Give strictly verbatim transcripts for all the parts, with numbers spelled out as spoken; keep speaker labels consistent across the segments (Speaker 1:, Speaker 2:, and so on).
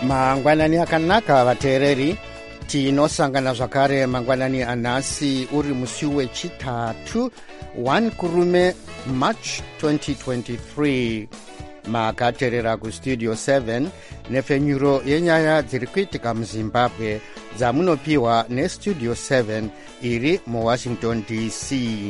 Speaker 1: mangwanani akanaka vateereri, tinosangana zvakare mangwanani anhasi uri musi wechitatu first kurume March twenty twenty-three. makateerera kustudio seven nepfenyuro yenyaya dziri kuitika muzimbabwe dzamunopiwa nestudio seven iri muwashington D C.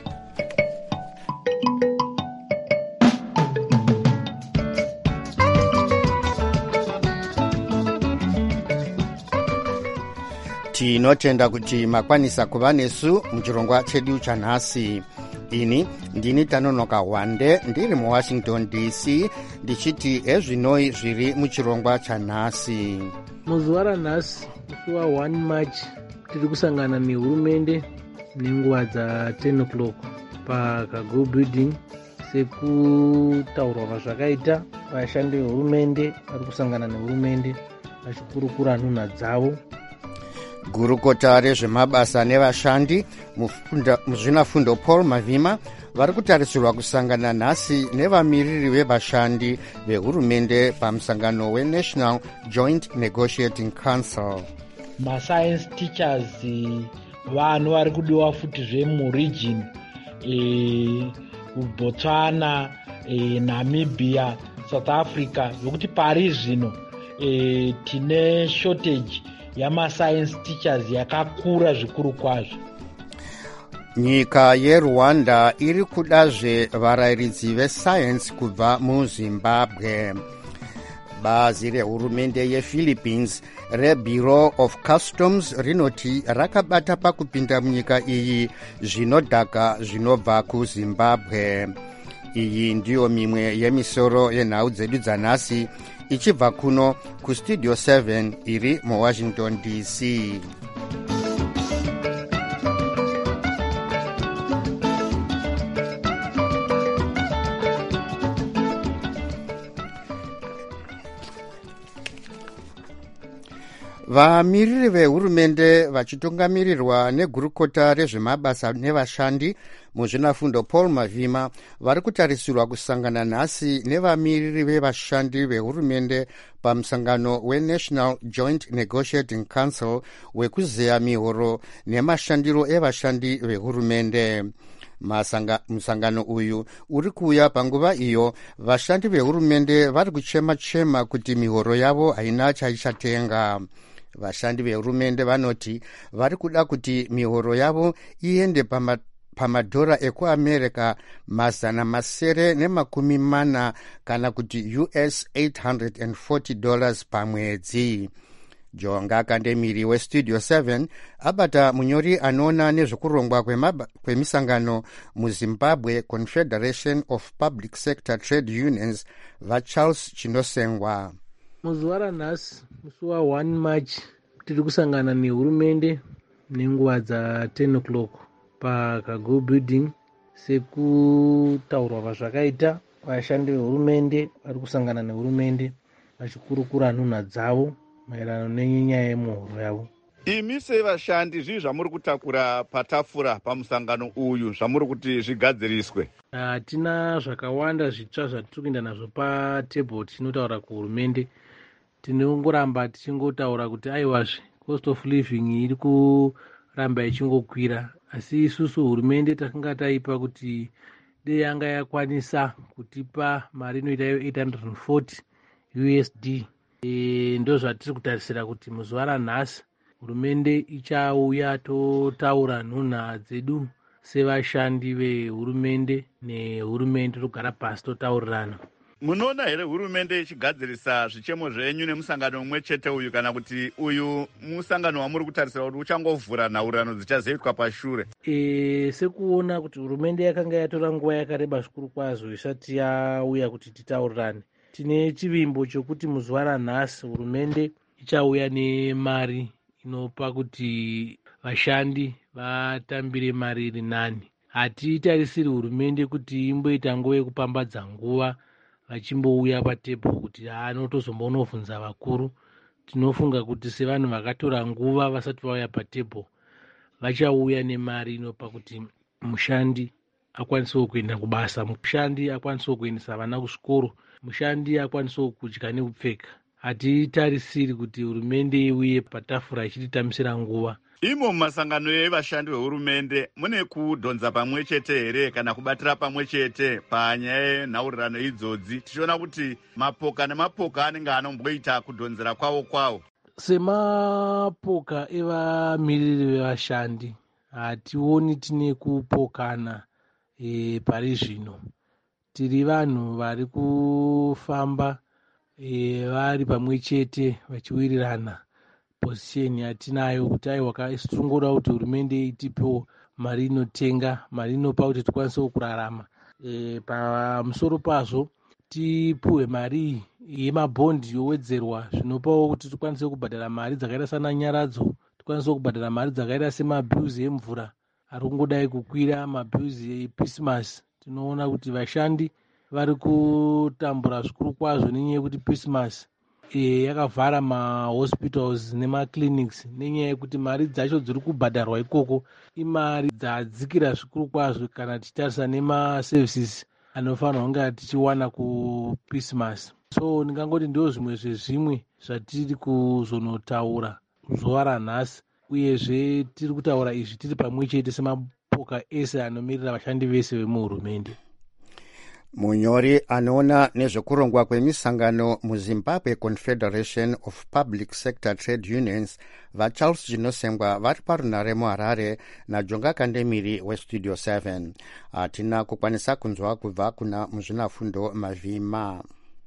Speaker 1: tinotenda kuti makwanisa kuva nesu muchirongwa chedu chanhasi. ini ndini Tanonoka Wande ndiri muwashington D C ndichiti ezvinoi zviri muchirongwa chanhasi.
Speaker 2: muzuva ranhasi musi wa one March tiri kusangana nehurumende nenguva dza ten o'clock paKago building sekutaurwa pazvakaita vashandi vehurumende vari kusangana nehurumende vachikurukura nhunha dzavo.
Speaker 1: gurukota rezvemabasa nevashandi muzvinafundo Paul Mavhima vari kutarisirwa kusangana nhasi nevamiriri vevashandi vehurumende pamusangano weNational Joint Negotiating Council.
Speaker 3: mascience teachers vanhu vari kudiwa futi zvemuregion e, Botswana e, Namibia, South Africa, zvokuti pari zvino e, tine shortage yamascience teachers yakakura zvikuru kwazvo.
Speaker 1: nyika yeRwanda iri kudazve varayiridzi vesayensi kubva muZimbabwe. bazi rehurumende yePhilippines reBureau of Customs rinoti rakabata pakupinda munyika iyi zvinodhaka zvinobva kuZimbabwe. iyi ndiyo mimwe yemisoro yenhau dzedu dzanhasi ichibva kuno kustudio seven iri muwashington D C. vamiriri vehurumende vachitungamirirwa negurukota rezvemabasa nevashandi muzvinafundo Paul Mavhima vari kutarisirwa kusangana nhasi nevamiriri vevashandi vehurumende pamusangano weNational Joint Negotiating Council wekuzeya mihoro nemashandiro evashandi vehurumende. Masanga, musangano uyu uri kuuya panguva iyo vashandi vehurumende vari kuchema-chema kuti mihoro yavo haina chaichatenga. vashandi vehurumende vanoti vari kuda kuti mihoro yavo iende pama pamadhora ekuamerica mazana masere nemakumi mana kana kuti U S eight hundred forty dollars pamwedzi. jonga kandemiri westudio seven abata munyori anoona nezvekurongwa kwemisangano muZimbabwe Confederation of Public Sector Trade Unions vaCharles Chinosengwa.
Speaker 2: muzuva ranhasi musi wa one March tiri kusangana nehurumende nenguva dza ten o'clock paKago building sekutaurwa pazvakaita vashandi vehurumende vari kusangana nehurumende vachikurukura nhunha dzavo maererano nenyaya yemuhoro yavo.
Speaker 4: imi sevashandi zvii zvamuri kutakura patafura pamusangano uyu zvamuri kuti zvigadziriswe?
Speaker 2: hatina zvakawanda zvitsva zvatiri kuenda nazvo patebhuru tinotaura kuhurumende. tinongoramba tichingotaura kuti aiwazve cost of living iri kuramba ichingokwira, asi isusu hurumende takanga taipa kuti dei yanga yakwanisa kutipa mari inoita eight hundred forty U S D. E, ndo zvatiri kutarisira kuti muzuva ranhasi hurumende ichauya totaura nhunha dzedu sevashandi vehurumende nehurumende togara pasi totaurirana.
Speaker 4: munoona here hurumende ichigadzirisa zvichemo zvenyu nemusangano mumwe chete uyu, kana kuti uyu musangano wamuri kutarisira kuti uchangovhura nhaurirano dzichazoitwa pashure?
Speaker 2: E, sekuona kuti hurumende yakanga yatora nguva yakareba zvikuru kwazvo isati yauya kuti titaurirane, tine chivimbo chokuti muzuva ranhasi hurumende ichauya nemari inopa kuti vashandi vatambire mari iri nani. hatitarisiri hurumende kuti imboita nguva yekupambadza nguva vachimbouya patebhuru kuti anotozombonovhunza vakuru. tinofunga kuti sevanhu vakatora nguva vasati vauya patebhuru vachauya nemari inopa kuti mushandi akwanisewo kuenda kubasa, mushandi akwanisewo kuendesa vana kuchikoro, mushandi akwanisewo kudya nekupfeka. hatitarisiri kuti hurumende iuye patafura ichititamisira nguva.
Speaker 4: Imo mumasangano evashandi vehurumende mune kudhonza pamwe chete here kana kubatira pamwe chete panyaya yenhaurirano idzodzi, tichiona kuti mapoka nemapoka anenge anomboita kudhonzera kwavo kwavo?
Speaker 2: Semapoka evamiriri vevashandi hationi tine kupokana e, pari zvino. Tiri vanhu vari kufamba e, vari pamwe chete vachiwirirana posisheni yatinayo kuti aiwa tinoda kuti hurumende itipewo mari inotenga, mari inopa kuti tikwanisewo kurarama. E, pamusoro pazvo tipuhwe mari yemabhondi yowedzerwa zvinopawo kuti tikwanise kubhadhara mari dzakaita sana nyaradzo, tikwanise kubhadhara mari dzakaita semabhiuzi emvura ari kungodai kukwira, mabhiuzi epismas. Tinoona kuti vashandi vari kutambura zvikuru kwazvo nenyaya yekuti pismas e, yakavhara mahospitals nemaclinics nenyaya yekuti mari dzacho dziri kubhadharwa ikoko imari dzadzikira zvikuru kwazvo kana tichitarisa nemaservices anofanirwa kunge tichiwana kupismas. So ndingangoti ndio zvimwe zvezvimwe zvatiri kuzonotaura zuva ranhasi, uyezve tiri kutaura izvi tiri pamwe chete semapoka ese anomirira vashandi vese vemuhurumende.
Speaker 1: Munyori anoona nezvekurongwa kwemisangano muZimbabwe Confederation of Public Sector Trade Unions vaCharles Chinosengwa vari parunare muHarare naJonga Kandemiri weStudio seven. Hatina kukwanisa kunzwa kubva kuna muzvinafundo Mavhima.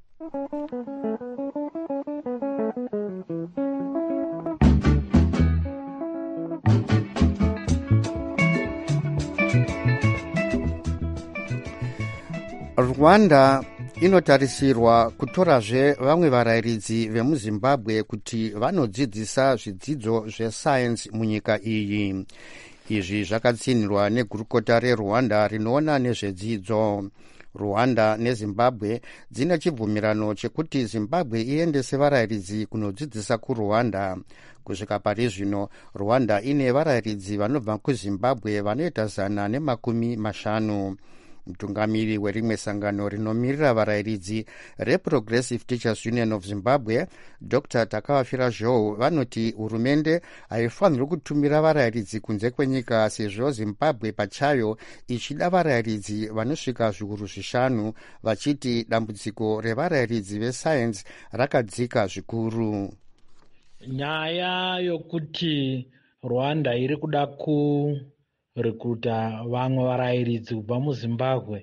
Speaker 1: Rwanda inotarisirwa kutorazve vamwe varayiridzi vemuZimbabwe kuti vanodzidzisa zvidzidzo zvesayensi munyika iyi. Izvi zvakatsinirwa negurukota reRwanda rinoona nezvedzidzo. Rwanda neZimbabwe dzine chibvumirano chekuti Zimbabwe iendese varayiridzi kunodzidzisa kuRwanda. Kusvika pari zvino Rwanda ine varayiridzi vanobva kuZimbabwe vanoita zana nemakumi mashanu. Mutungamiri werimwe sangano rinomirira varayiridzi reProgressive Teachers Union of Zimbabwe, Doctor Takavafira Joe, vanoti hurumende haifaniri kutumira varayiridzi kunze kwenyika sezvo Zimbabwe pachayo ichida varayiridzi vanosvika zviuru zvishanu, vachiti dambudziko revarayiridzi vesayensi rakadzika zvikuru.
Speaker 3: Nyaya yokuti Rwanda iri kuda ku rekuta vamwe varayiridzi kubva muZimbabwe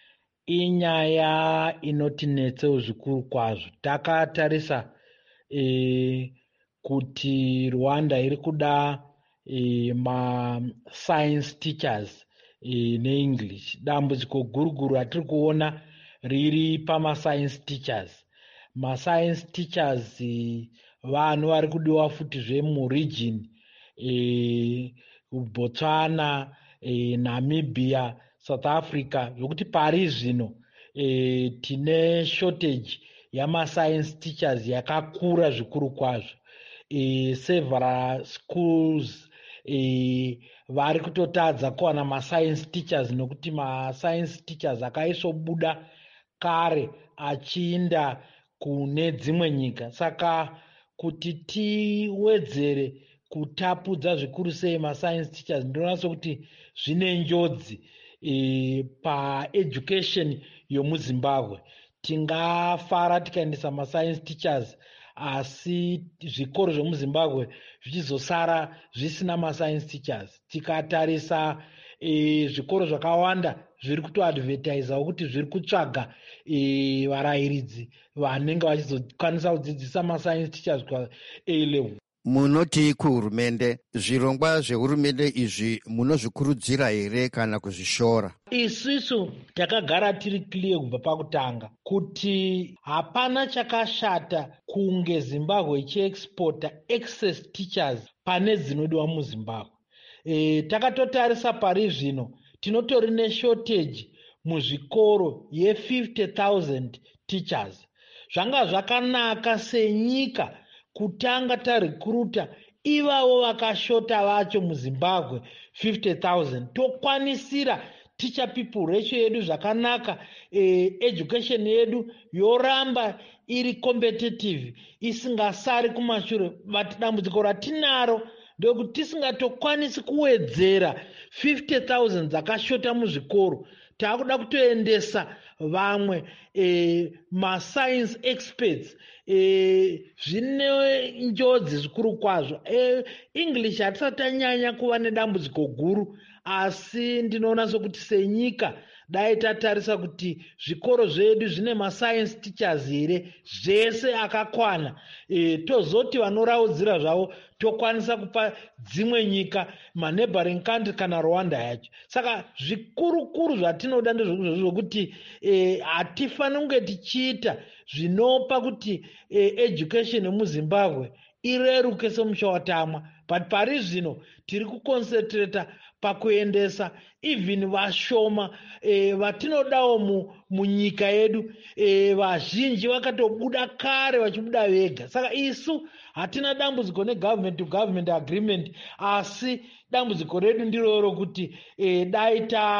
Speaker 3: inyaya inotinetsewo zvikuru kwazvo. Takatarisa e, kuti Rwanda iri kuda e, ma-science teachers e, neEnglish. Dambudziko guruguru ratiri kuona riri pama-science teachers. Ma-science teachers e, vanhu vari kudiwa futi zvemuregion e, Botswana, e, Namibia, South Africa, zvokuti pari zvino e, tine shortage yama-science teachers yakakura zvikuru kwazvo. E, several schools e, vari kutotadza kuwana ma-science teachers nokuti ma-science teachers akaisobuda kare achiinda kune dzimwe nyika. Saka kuti tiwedzere kutapudza zvikuru sei ma-science teachers ndinoona sokuti zvine njodzi e, paeducation yomuZimbabwe. Tingafara tikaendesa ma-science teachers asi zvikoro zvemuZimbabwe zvichizosara zvisina ma-science teachers. Tikatarisa e, zvikoro zvakawanda zviri kutoadvertisawo kuti zviri kutsvaga e, varayiridzi vanenge vachizokwanisa kudzidzisa ma-science teachers kwa-A level.
Speaker 1: Munoti kuhurumende zvirongwa zvehurumende izvi munozvikurudzira here kana kuzvishora?
Speaker 3: Isusu takagara tiri clear kubva pakutanga kuti hapana chakashata kunge Zimbabwe ichiexporta excess teachers pane dzinodiwa muZimbabwe. E, takatotarisa pari zvino tinotori neshortage muzvikoro ye-fifty thousand teachers. Zvanga zvakanaka senyika kutanga tarekruta ivavo vakashota vacho muZimbabwe fifty thousand tokwanisira teacher people ratio yedu zvakanaka, eh, education yedu yoramba iri competitive isingasari kumashure. But dambudziko ratinaro ndekuti tisingatokwanisi kuwedzera fifty thousand dzakashota muzvikoro, taakuda kutoendesa vamwe eh, mascience experts. Eh, zvine njodzi zvikuru kwazvo. Eh, English hatisati tanyanya kuva nedambudziko guru, asi ndinoona sokuti senyika dai tatarisa kuti zvikoro zvedu zvine mascience teachers here zvese akakwana, e, tozoti vanoraudzira zvavo tokwanisa kupa dzimwe nyika, maneighboring country kana Rwanda yacho. Saka zvikurukuru zvatinoda ndezvokuti hatifani kunge tichiita zvinopa kuti e, education yemuZimbabwe ireruke semusha watamwa. But pari zvino tiri kuconcentrata pakuendesa even vashoma e, vatinodawo mu, munyika yedu e, vazhinji vakatobuda kare vachibuda vega. Saka isu hatina dambudziko negovernment to government agreement, asi dambudziko redu ndiro rokuti e, dai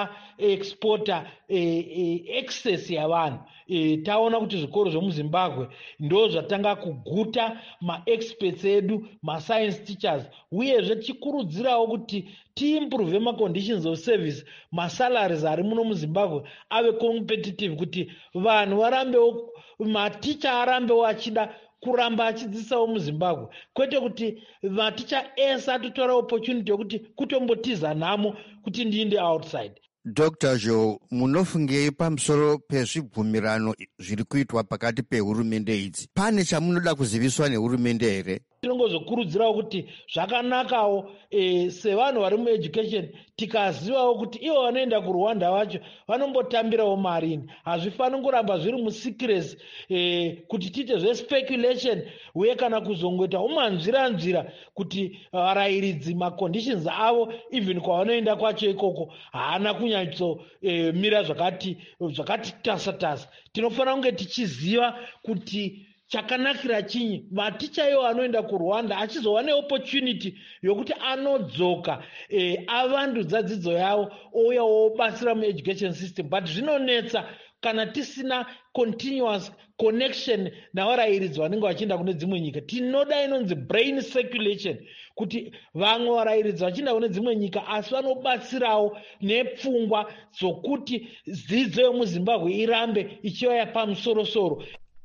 Speaker 3: taexporta e, e, excess yavanhu. E, taona kuti zvikoro zvemuZimbabwe ndo zvatanga kuguta maexperts edu, mascience teachers, uyezve tichikurudzirawo kuti tiimprove maconditions of service, masalaries ari muno muZimbabwe ave competitive, kuti vanhu varambewo, maticha arambewo achida kuramba achidzisawo muZimbabwe, kwete kuti maticha ese atotora opportunity yokuti kutombotiza nhamo kuti ndiinde outside.
Speaker 1: Doctor Joe, munofungei pamusoro pezvibvumirano zviri kuitwa pakati pehurumende idzi? Pane chamunoda kuziviswa nehurumende here?
Speaker 3: Tinongozokurudzirawo kuti zvakanakawo e, sevanhu vari mueducation tikazivawo kuti ivo vanoenda kuRwanda vacho vanombotambirawo marini. Hazvifani kuramba zviri musecrecy e, kuti tiite zvespekulation uye kana kuzongoita umanzviranzvira kuti varayiridzi uh, maconditions avo even kwavanoenda kwacho ikoko haana kunyatso e, mira zvakati zvakati tasa tasa. Tinofanira kunge tichiziva kuti chakanakira chinyi. Maticha iwo anoenda kuRwanda achizova neopportunity yokuti anodzoka e, avandudza dzidzo yavo ouya obatsira mueducation system. But zvinonetsa kana tisina continuous connection navarayiridzi vanenge vachienda kune dzimwe nyika. Tinoda inonzi brain circulation, kuti vamwe varayiridzi vachienda kune dzimwe nyika asi vanobatsirawo nepfungwa dzokuti dzidzo yemuZimbabwe irambe ichiva pamusorosoro.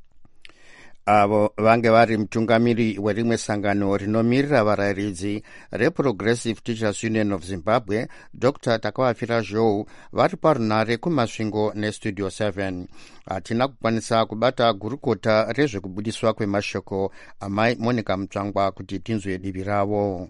Speaker 1: Avo vange vari mutungamiri werimwe sangano rinomirira varayiridzi reProgressive Teachers Union of Zimbabwe, Doctor Takawafira Joe, vari parunare kumasvingo nestudio seven. Hatina kukwanisa kubata gurukota rezvekubudiswa kwemashoko amai Monica Mutsvangwa kuti tinzwe divi ravo.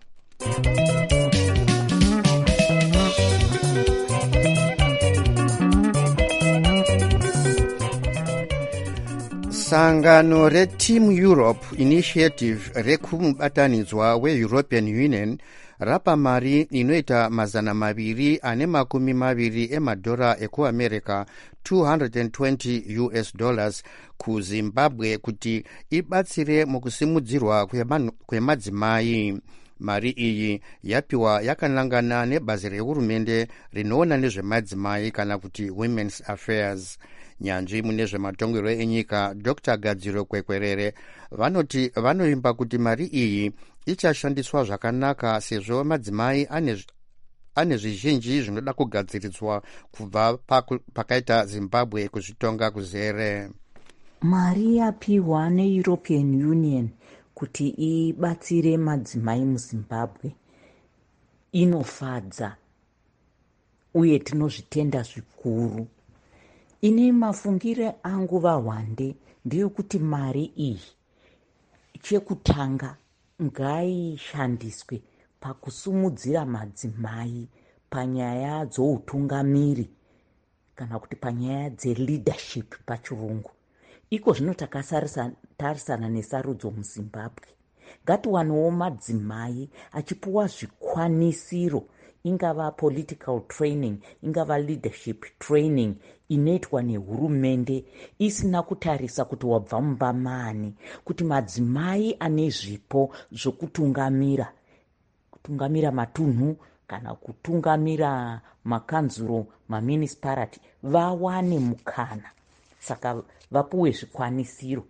Speaker 1: Sangano reTeam Europe Initiative rekumubatanidzwa weEuropean Union rapa mari inoita mazana maviri ane makumi maviri emadhora ekuamerica two hundred twenty U S dollars kuZimbabwe kuti ibatsire mukusimudzirwa kwemadzimai. Mari iyi yapiwa yakanangana nebazi rehurumende rinoona nezvemadzimai kana kuti Women's Affairs. Nyanzvi mune zvematongerwo enyika Doctor Gadziro Kwekwerere vanoti vanoimba kuti mari iyi ichashandiswa zvakanaka sezvo madzimai ane ane zvizhinji zvinoda kugadziridzwa kubva pakaita Zimbabwe kuzvitonga kuzere.
Speaker 5: Mari yapiwa neEuropean Union kuti ibatsire madzimai muZimbabwe inofadza uye tinozvitenda zvikuru. Ine mafungire angu vahwande ndeyekuti mari iyi chekutanga ngaishandiswe pakusumudzira madzimai panyaya dzoutungamiri kana kuti panyaya dzeleadership pachirungu. Iko zvino takatarisana nesarudzo muZimbabwe. Ngatiwanewo madzimai achipuwa zvikwanisiro, ingava political training, ingava leadership training inoitwa nehurumende isina kutarisa kuti wabva mumba mani, kuti madzimai ane zvipo zvokutungamira, kutungamira matunhu kana kutungamira makanzuro, mamunicipality vawane mukana, saka vapuwe zvikwanisiro.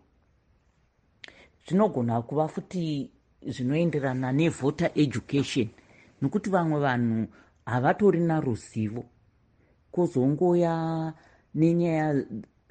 Speaker 5: Zvinogona kuva futi zvinoenderana nevoter education, nokuti vamwe vanhu havatorina ruzivo. Kozongoya nenyaya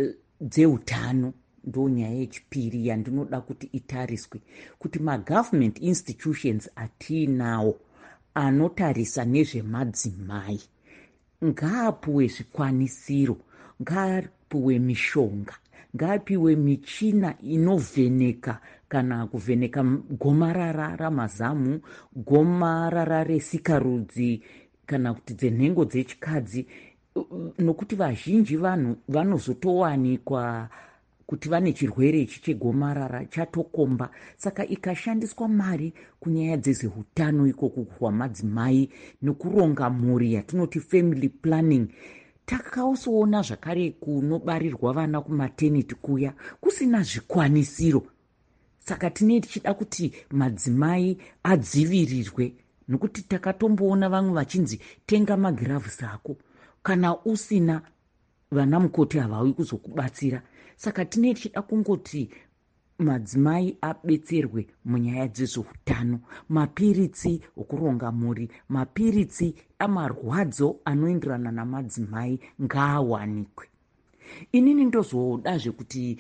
Speaker 5: dzeutano, ndo nyaya yechipiri yandinoda kuti itariswe, kuti magovernment institutions atiinawo anotarisa nezvemadzimai ngaapuwe zvikwanisiro, ngaapuwe mishonga, ngaapiwe michina inovheneka kana kuvheneka gomarara ramazamu, gomarara resikarudzi kana kuti dzenhengo dzechikadzi, nokuti vazhinji vanhu vanozotowanikwa kuti vane chirwere ichi chegomarara chatokomba. Saka ikashandiswa mari kunyaya dzezveutano ikoku hwamadzimai nokuronga mhuri yatinoti family planning, takaosoona zvakare kunobarirwa vana kumaternity kuya kusina zvikwanisiro. Saka tinee tichida kuti madzimai adzivirirwe, nokuti takatomboona vamwe vachinzi tenga magiravhusi ako, kana usina vana mukoti havawi kuzokubatsira. Saka tinee tichida kungoti madzimai abetserwe munyaya dzezveutano, mapiritsi okuronga mhuri, mapiritsi amarwadzo anoenderana namadzimai ngaawanikwe. Inini ndozodazve kuti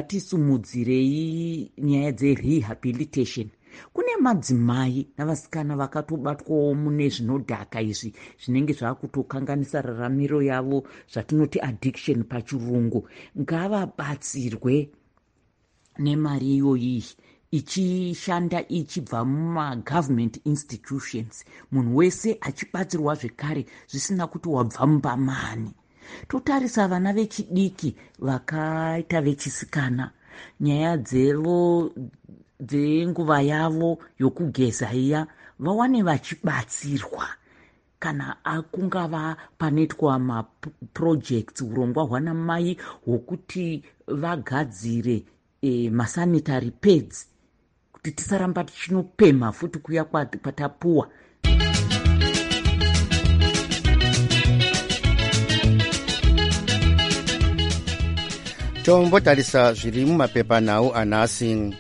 Speaker 5: ngatisumudzirei nyaya dzerehabilitation. Kune madzimai navasikana vakatobatwawo mune zvinodhaka izvi zvinenge zvaakutokanganisa raramiro yavo, zvatinoti addiction pachirungu. Ngavabatsirwe nemari iyoyi ichishanda ichibva mumagovernment institutions, munhu wese achibatsirwa zvekare zvisina kuti wabva mumbamani. Totarisa vana vechidiki vakaita vechisikana, nyaya dzevo dzenguva yavo yokugeza iya vawane vachibatsirwa. Kana akungava panoitwa maprojects, urongwa hwana mai hwokuti vagadzire e, masanitary pads, kuti tisaramba tichinopemha futi kuya kwatapuwa.
Speaker 1: tombotarisa zviri mumapepanhau anhasi.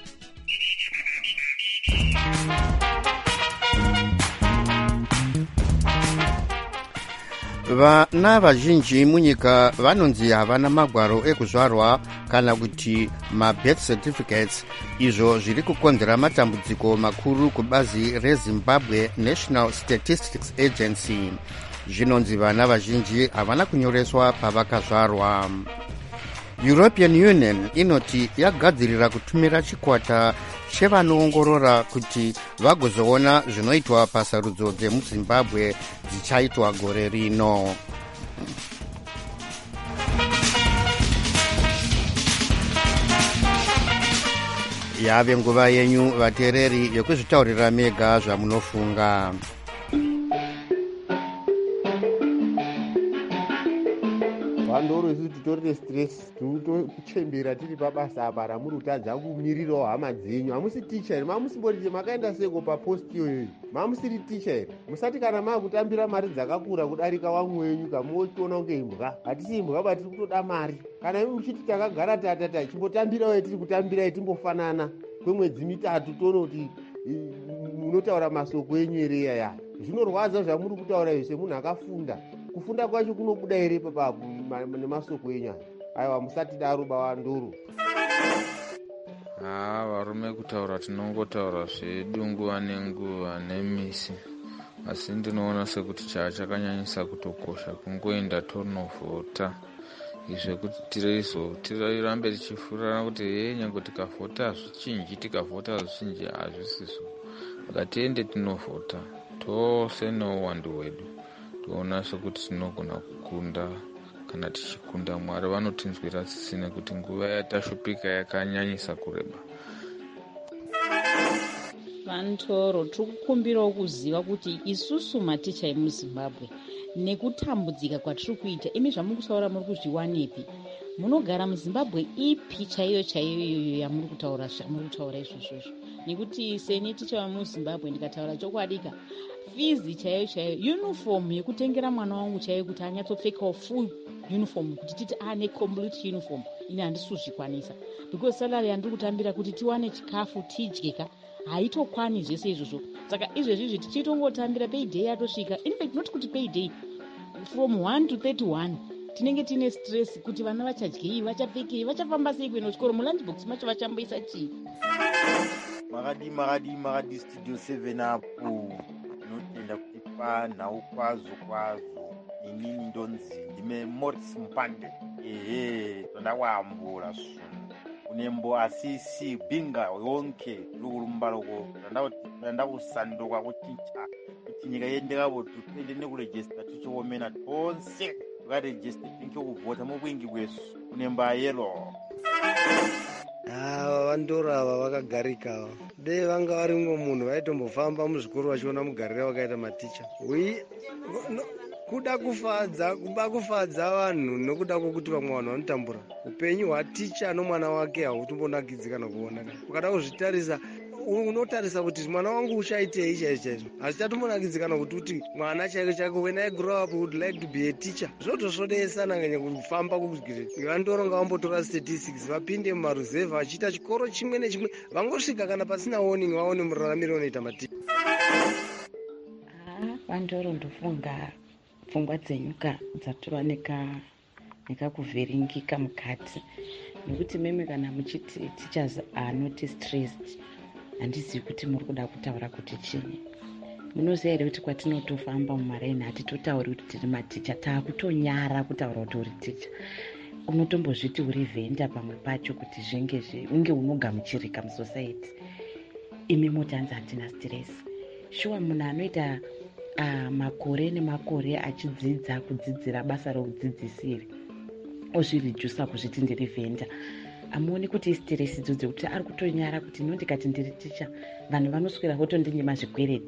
Speaker 1: Vana vazhinji munyika vanonzi havana magwaro ekuzvarwa kana kuti mabirth certificates, izvo zviri kukonzera matambudziko makuru kubazi reZimbabwe National Statistics Agency. Zvinonzi vana vazhinji havana kunyoreswa pavakazvarwa. European Union inoti yagadzirira kutumira chikwata chevanoongorora kuti vagozoona zvinoitwa pasarudzo dzemuZimbabwe dzichaitwa gore rino. Yave nguva yenyu vateereri yokuzvitaurira mega zvamunofunga.
Speaker 6: Vandoro isusu titorine stress, tinotochembera tiri pabasa apa ramuri kutadza kumirirawo hama dzenyu. Hamusi ticha here? Mamusimboti makaenda seko paposti iyoyo? Mamusiri ticha here? Musati kana maakutambira mari dzakakura kudarika wamwe wenyu kamotiona kunge imbwa. Hatisi imbwa bati tiri kutoda mari. Kana imi muchiti takagara tatata chimbotambirawo tiri kutambirai timbofanana kwemwedzi mitatu toona kuti munotaura masoko enyu here yaya. Zvinorwadza zvamuri kutaura izvi semunhu akafunda. Kufunda kwacho kunobuda here papapo nemasoko enyu. Aiwa, musati daro baba nduru.
Speaker 7: Ah, varume kutaura tinongotaura zvedu nguva nenguva nemisi. Asi ndinoona sekuti chaa chakanyanyisa kutokosha kungoenda tonovhota. Zvekuti tireizo tirambe tichifurana kuti he nyange tikavhota zvichinji tikavhota zvichinji hazvisiso. Ngatiende tinovhota tose nouwandu hwedu. Toona sekuti tinogona kukunda kana tichikunda. Mwari vanotinzwira tsitsi nekuti nguva yatashupika yakanyanyisa kureba.
Speaker 8: Vantoro tikukumbirawo kuziva kuti isusu maticha emuZimbabwe nekutambudzika kwatiri kuita, imi zvamuri kutaura muri kuzviwanepi? Munogara muZimbabwe ipi chaiyo chaiyo iyoyo yamuri kutaura zvamuri kutaura izvozvozvo? Nekuti seni ticha muZimbabwe ndikataura chokwadika fizi chaiyo chaiyo, uniform yekutengera mwana wangu chaiyo kuti anyatsopfekawo full uniform, kuti titi ane complete uniform, ine handisuzvikwanisa because salary yandiri kutambira kuti tiwane chikafu tidyeka haitokwani zvese izvozvo. Saka izvezvizvi tichitongotambira payday yatosvika, in fact not kuti payday, from one to thirty-one tinenge tine stress kuti vana vachadyei, vachapfekei, vachafamba sei kuenda kuchikoro, mulunchbox macho vachamboisa chii.
Speaker 9: makadi makadi makadi studio seven apo inotenda kuti panhau kwazo kwazo. Inini ndonzi ndime Morris Mpande. Ehe, tondakwambura sungu kunembo asisi binga yonke lukurumba loko ndandakusanduka kuticha kuti nyika yendekavo tupende nekurejista tichiomena tonse tukarejista pinke kuvhota mubwingi bwesu kunemba yelo.
Speaker 10: Ava vandoro ava vakagarika dei vanga varimwo munhu vaitombofamba muzvikoro vachiona mugarira vakaita maticha kuda kufadza kuba kufadza vanhu nokuda kwokuti vamwe vanhu vanotambura upenyu hwaticha nomwana wake hautombonakidzika kana kuona. Ukada kuzvitarisa unotarisa kuti mwana wangu uchaitei chaizvo chaizvo, hazvichatombonakidzika kana kuti kuti mwana chaiko chaiko when I grow up would like to be a teacher. Zvotosvodesa nanganya kufamba kugire vandoronga vambotora statistics vapinde mumaruzevha vachiita chikoro chimwe nechimwe, vangosvika kana pasina warning vaone muraramiro unoita maticha.
Speaker 5: Vandoro ndofunga pfungwa dzenyuka dzatova nekakuvhiringika mukati, nekuti meme kana muchiti teachers are not stressed, handizivi kuti muri kuda kutaura kuti chii. Munoziva here kuti kwatinotofamba mumaraini hatitotauri kuti tiri maticha, taakutonyara kutaura kuti uri ticha. Unotombozviti uri vhenda pamwe pacho kuti zvenge unge unogamuchirika musociety. Imi motanzi hatina stress. Shuwa munhu anoita Uh, makore nemakore achidzidza kudzidzira basa reudzidzisi iri ozvirijusa kuzviti ndiri vhenda, amuoni kuti istress idzodzo kuti ari kutonyara kuti nondikati ndiri ticha vanhu vanoswera votondinyima zvikwereti.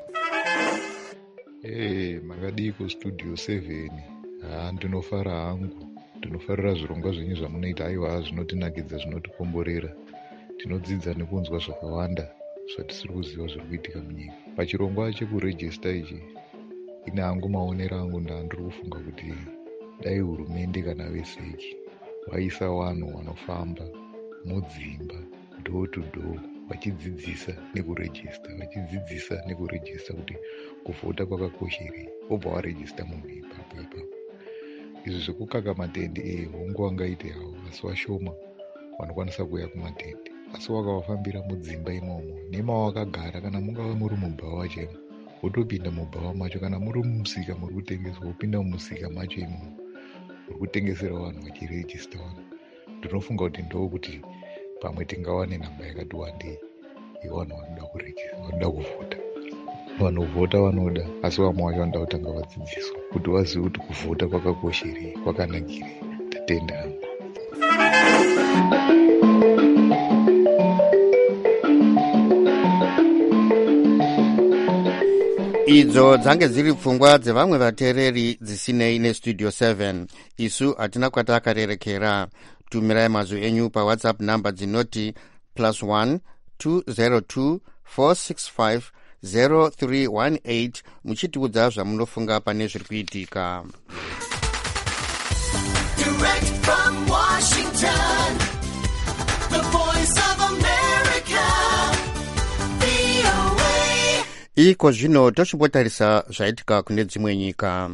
Speaker 11: Hey, makadiko studio seven. Ha, ndinofara hangu, ndinofarira zvirongwa zvenyu zvamunoita. Aiwa, zvinotinakidza, zvinotikomborera, tinodzidza nekunzwa zvakawanda zvatisiri kuziva zviri kuitika munyika. Pachirongwa chekurejista ichi, ine hangu maonero angu ndandiri kufunga kuti dai hurumende kana veseki vaisa vanhu vanofamba mudzimba door to door vachidzidzisa nekurejista vachidzidzisa nekurejista kuti kuvhota kwakakosherei, obva warejista munhu ipapo ipapo. Izvi zvekukaka matende eh hongu vangaite havo, asi vashoma vanokwanisa kuuya kumatende. Asi wakavafambira mudzimba imomo nemawakagara, kana mungava muri mubhawa chemo wotopinda mubhawa macho, kana muri mumusika muri kutengeswa wopinda mumusika macho imomo muri kutengesera vanhu vachirejista vanhu. Ndinofunga kuti ndokuti pamwe tingawane namba yakati wandei yevanhu vanoda kurejista, vanoda kuvhota. Vanhu kuvhota vanoda, asi vamwe vacho vanoda kutanga vadzidziswa kuti vazive kuti kuvhota kwakakosherei, kwakanakirei. Tatenda hangu.
Speaker 1: Idzo dzange dziri pfungwa dzevamwe vateereri dzisinei nestudio seven. Isu hatina kwatakarerekera. Tumirai mazwi enyu pawhatsapp namba dzinoti plus one two zero two four six five zero three one eight muchitiudza zvamunofunga pane zviri kuitika. Direct from Washington, the voice of America, V O A. Iko zvino tochimbotarisa zvaitika kune dzimwe nyika.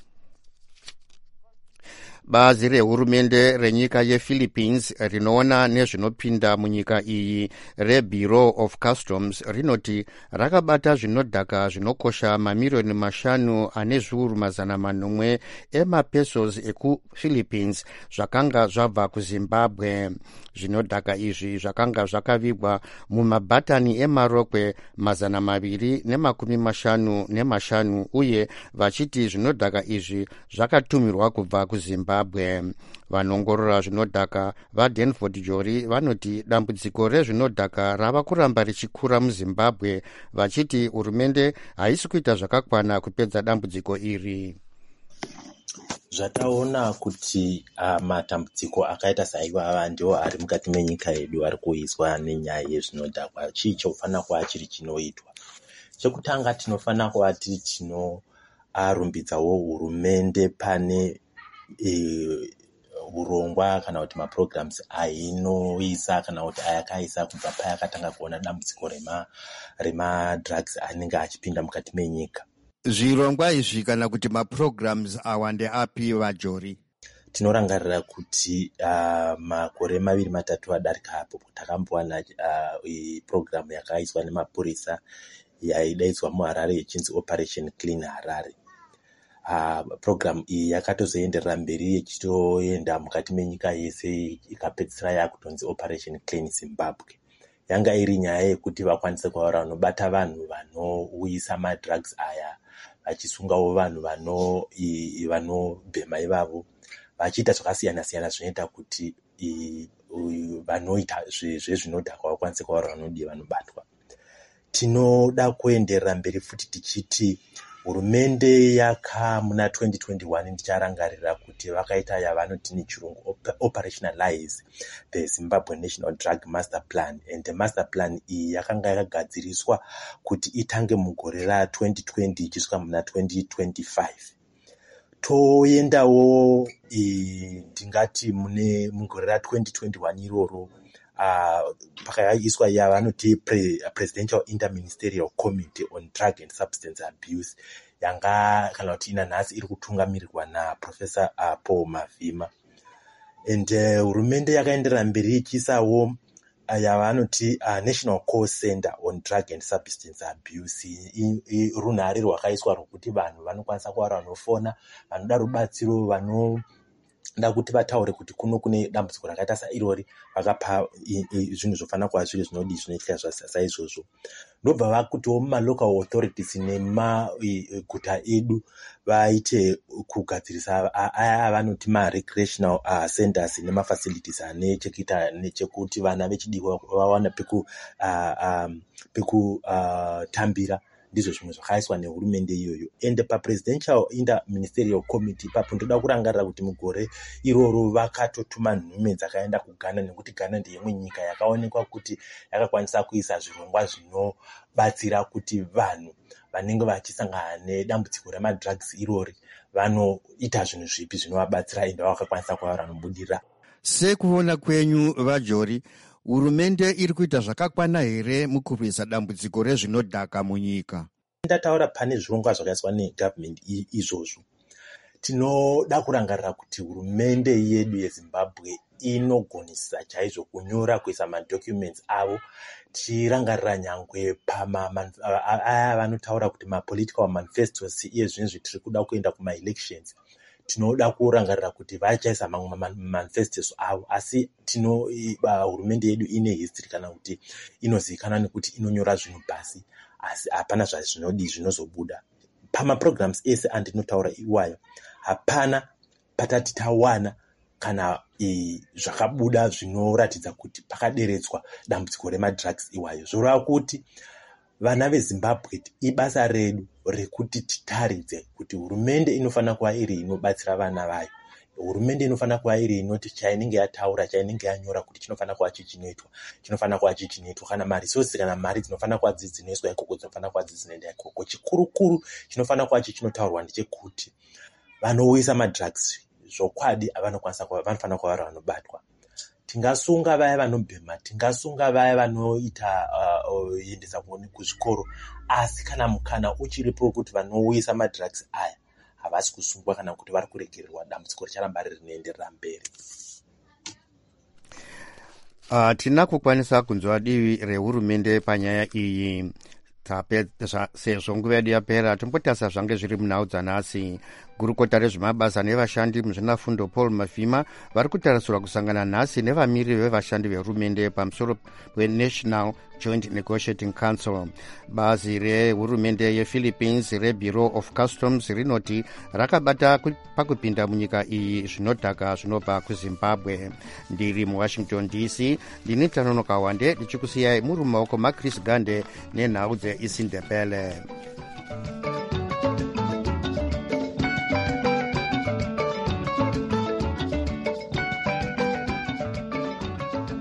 Speaker 1: Bazi rehurumende renyika yePhilippines rinoona nezvinopinda munyika iyi reBureau of Customs rinoti rakabata zvinodhaka zvinokosha mamiriyoni mashanu ane zviuru mazana manomwe emapesos ekuPhilippines zvakanga zvabva kuZimbabwe. Zvinodhaka izvi zvakanga zvakavigwa mumabhatani emarokwe mazana maviri nemakumi mashanu nemashanu uye vachiti zvinodhaka izvi zvakatumirwa kubva kuZimbabwe. Vanongorora zvinodhaka vaDenford Jori vanoti dambudziko rezvinodhaka rava kuramba richikura muZimbabwe, vachiti hurumende haisi kuita zvakakwana kupedza dambudziko iri.
Speaker 12: Zvataona kuti uh, matambudziko akaita saiwava ndiwo ari mukati menyika yedu ari kuiswa nenyaya yezvinodhakwa. Chii chofanira kuva chiri chinoitwa? Chekutanga tinofana kuva tiri tinorumbidzawo hurumende pane e, urongwa kana kuti maprograms ainoisa kana kuti ayakaisa kubva payakatanga kuona dambudziko rema remadrugs anenge achipinda mukati menyika.
Speaker 1: Zvirongwa izvi kana kuti maprograms awande api vaJori?
Speaker 12: Tinorangarira kuti uh, makore maviri matatu adarika apo takambowana uh, program yakaiswa nemapurisa yaidaidzwa muHarare ichinzi Operation Clean Harare. Uh, program iyi yakatozoenderera mberi ichitoenda mukati menyika yese ikapedzisira yakutonzi Operation Clean Zimbabwe. Yanga iri nyaya yekuti vakwanise kuvaura vanobata vanhu vanouyisa madrugs aya, vachisungawo vanhu vano vanobhema ivavo, vachiita zvakasiyana siyana zvinoita kuti vanoita zvezvinodhaka vakwanise kuvaura vanodiwa vanobatwa. Tinoda kuenderera mberi futi tichiti hurumende yaka muna twenty twenty-one ndicharangarira kuti vakaita yavanoti nechirungu operationalize the Zimbabwe National Drug Master Plan, and the master plan iyi yakanga yakagadziriswa kuti itange mugore ra twenty twenty ichisvika muna twenty twenty-five. Toendawo ndingati mune mugore ra twenty twenty-one iroro Uh, pakaiswa yavanoti pre, Presidential Interministerial Committee on Drug and Substance Abuse yanga kana kuti ina nhasi iri kutungamirirwa naProfessor uh, Paul Mavhima, and hurumende uh, yakaenderera mberi ichisawo uh, yavanoti uh, National Call Center on Drug and Substance Abuse, runhare rwakaiswa rwokuti vanhu vanokwanisa kuva vanofona vanoda rubatsiro, vano nda kuti vataure kuti kuno kune dambudziko rakaita sairori, vakapa zvinhu zvofanira kuva zviri zvinodi zvinoitika saizvozvo. Ndobva vakutiwo mumalocal authorities nemaguta edu vaite kugadzirisa aya avanoti marecreational uh, centers nemafacilities ane chekuita nechekuti vana vechidiwa vawana peku uh, um, peku uh, tambira. Ndizvo zvimwe zvakaiswa nehurumende iyoyo. And paPresidential Interministerial Committee papo ndoda kurangarira kuti mugore iroro vakatotuma nhume dzakaenda kuGhana, nekuti Ghana ndeyimwe nyika yakaonekwa kuti yakakwanisa kuisa zvirongwa zvinobatsira kuti vanhu vanenge vachisangana nedambudziko remadrugs irori vanoita zvinhu zvipi zvinovabatsira ende vakakwanisa kuva vanobudirira.
Speaker 1: Sekuona kwenyu vaJori, hurumende iri kuita zvakakwana here mukurwisa dambudziko rezvinodhaka munyika?
Speaker 12: Ndataura pane zvirongwa zvakaiswa negovernment izvozvo. Tinoda kurangarira kuti hurumende yedu yeZimbabwe inogonisa chaizvo kunyora kuisa madocuments avo, tichirangarira nyangwe pama aya vanotaura kuti mapolitical manifestos iye zvinhu zvitiri kuda kuenda kuma-elections. Tinoda kurangarira kuti vachaisa mamwe manifestos avo, asi tino uh, hurumende yedu ine history kana kuti inozivikanwa nekuti inonyora zvinhu pasi asi hapana zvazvinodi zvinozobuda. Pama programs ese andinotaura iwayo hapana patati tawana kana e, zvakabuda zvinoratidza kuti pakaderedzwa dambudziko remadrugs iwayo. Zvoreva kuti vana veZimbabwe ibasa redu rekuti titaridze kuti hurumende inofanira kuva iri inobatsira vana vayo. Hurumende inofanira kuva iri inoti chainenge yataura, chainenge yanyora kuti chinofanira kuva chichinoitwa, chinofanira kuva chichinoitwa. Kana marisosi kana mari dzinofanira kuva dzinoiswa ikoko, dzinofanira kuva dzinoenda ikoko. Chikuru-kuru chinofanira kuva chichinotaurwa ndechekuti vanouyisa madrugs zvokwadi avanokwanisa kuva vanofanira kuva vari vanobatwa. Tingasunga vaya vanobhema, tingasunga vaya vanoita uh, endesa kuzvikoro, asi kana mukana uchiripo kuti vanouyisa madrugs aya havasi kusungwa kana kuti vari kuregererwa, dambudziko richaramba riri rinoenderera mberi.
Speaker 1: Uh, tina kukwanisa kunzwa divi rehurumende panyaya iyi. Sezvo nguva yedu yapera, tombotasa zvange zviri munhau dzanhasi. Gurukota rezvemabasa nevashandi muzvinafundo Paul Mavhima vari kutarisirwa kusangana nhasi nevamiriri vevashandi vehurumende pamusoro peNational Joint Negotiating Council. Bazi rehurumende yePhilippines reBureau of Customs rinoti rakabata pakupinda munyika iyi zvinodhaka zvinobva kuZimbabwe. Ndiri muWashington D C, ndini Tanonoka Wande ndichikusiyai muri mumaoko maChris Gande nenhau dzeIsindebele.